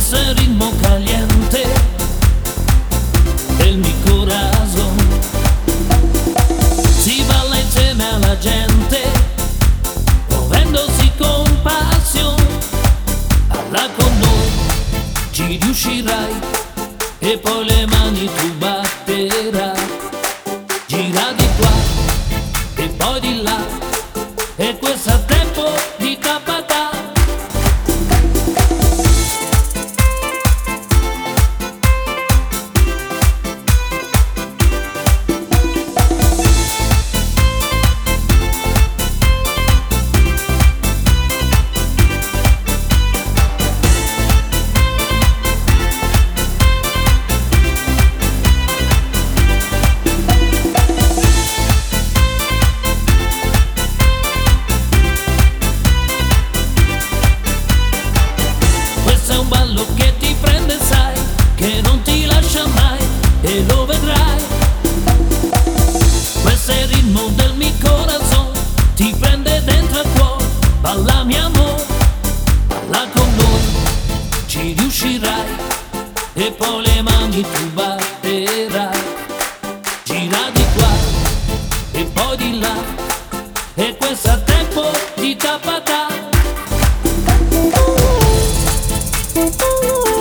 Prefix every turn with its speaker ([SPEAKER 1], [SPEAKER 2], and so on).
[SPEAKER 1] ese ritmo caliente del mi corazón. Si balla insieme alla gente, muovendosi con passione. Balla con noi, ci riuscirai, e poi le mani tu batterai. Gira di qua e poi di là, e questo è tempo di tapatà. Che ti prende, sai, che non ti lascia mai, e lo vedrai. Questo è il ritmo del mio corazon, ti prende dentro il cuore. Balla mio amore, balla con noi, ci riuscirai, e poi le mani tu batterai. Gira di qua e poi di là, e questo è tempo di tapatà.